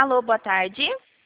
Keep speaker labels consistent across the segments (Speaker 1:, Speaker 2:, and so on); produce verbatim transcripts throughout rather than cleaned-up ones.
Speaker 1: Alô, boa tarde.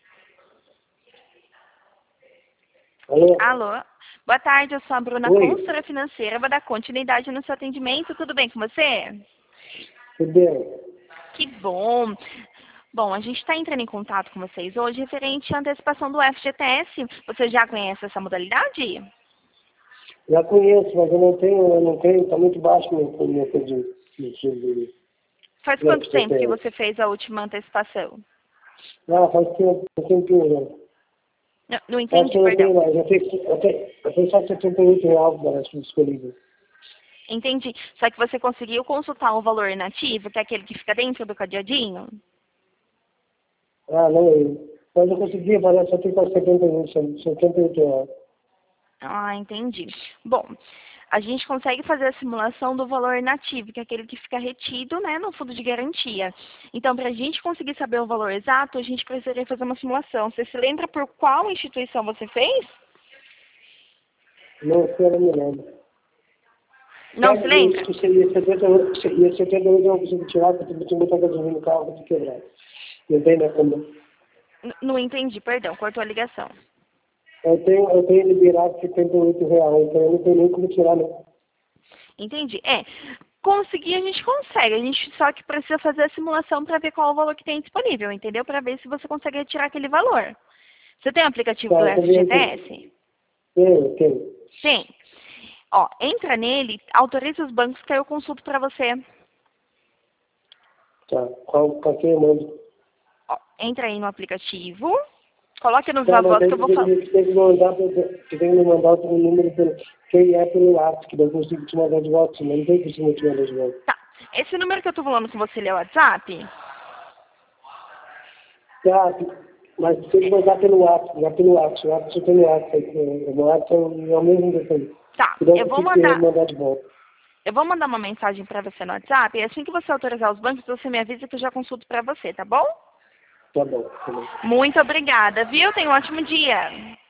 Speaker 2: Alô?
Speaker 1: Alô. Boa tarde, eu sou a Bruna,
Speaker 2: Oi.
Speaker 1: consultora financeira. Vou dar continuidade no seu atendimento. Tudo bem com você?
Speaker 2: Tudo bem?
Speaker 1: Que bom. Bom, a gente está entrando em contato com vocês hoje referente à antecipação do F G T S. Você já conhece essa modalidade?
Speaker 2: Já conheço, mas eu não tenho, eu não tenho, está muito baixo meu meu pedido. de-
Speaker 1: Faz
Speaker 2: de
Speaker 1: quanto tempo que
Speaker 2: F G T S.
Speaker 1: você fez a última antecipação?
Speaker 2: Ah, faz tempo, faz tempinho já.
Speaker 1: Não, não
Speaker 2: Acho que
Speaker 1: entendi,
Speaker 2: eu não
Speaker 1: perdão.
Speaker 2: tenho mais, eu tenho, eu tenho, eu tenho só setenta e oito reais para disponível.
Speaker 1: Entendi. Só que você conseguiu consultar o valor nativo, que é aquele que fica dentro do cadeadinho?
Speaker 2: Ah, não, eu, mas eu consegui pagar só tem para setenta e oito, setenta e oito reais.
Speaker 1: Ah, entendi. Bom, a gente consegue fazer a simulação do valor nativo, que é aquele que fica retido, né, no fundo de garantia. Então, para a gente conseguir saber o valor exato, a gente precisaria fazer uma simulação. Você se lembra por qual instituição você fez?
Speaker 2: Não, eu não me lembro.
Speaker 1: Não se lembra?
Speaker 2: Isso seria setenta e oito, ia setenta e oito eu não consigo tirar, porque eu tenho muita gasolina no carro, vou te quebrar. Não tem na como.
Speaker 1: N- Não entendi, perdão, cortou a ligação.
Speaker 2: Eu tenho, eu tenho liberado setenta e oito reais, então eu não tenho nem como tirar, não.
Speaker 1: Entendi. É, conseguir a gente consegue, a gente só que precisa fazer a simulação para ver qual é o valor que tem disponível, entendeu? Para ver se você consegue retirar aquele valor. Você tem o aplicativo
Speaker 2: Tá,
Speaker 1: do
Speaker 2: eu também tenho.
Speaker 1: F G T S?
Speaker 2: Tenho, tenho.
Speaker 1: Tem. Ó, entra nele, autoriza os bancos que aí eu consulto para você.
Speaker 2: Tá, qual, qual que eu mando?
Speaker 1: Ó, entra aí no aplicativo, coloque no
Speaker 2: Tá,
Speaker 1: viva
Speaker 2: mas
Speaker 1: voz
Speaker 2: aí
Speaker 1: que eu vou
Speaker 2: você
Speaker 1: falar.
Speaker 2: tem que tem que mandar, pra- você tem que me mandar outro número pelo, que é pelo WhatsApp, que eu consigo te mandar de volta, senão não tem como te mandar de volta.
Speaker 1: Tá. Esse número que eu tô falando com você, ele é o WhatsApp?
Speaker 2: Tá, mas você tem que mandar pelo WhatsApp, já pelo WhatsApp, o WhatsApp você tem no WhatsApp, é, o WhatsApp é o mesmo detalhe.
Speaker 1: Tá.
Speaker 2: Então
Speaker 1: Eu
Speaker 2: eu
Speaker 1: vou
Speaker 2: consigo te
Speaker 1: mandar,
Speaker 2: mandar de volta.
Speaker 1: eu vou mandar uma mensagem para você no WhatsApp e assim que você autorizar os bancos, você me avisa que eu já consulto para você, tá bom?
Speaker 2: Tá bom, tá bom.
Speaker 1: Muito obrigada, viu? Tenha um ótimo dia.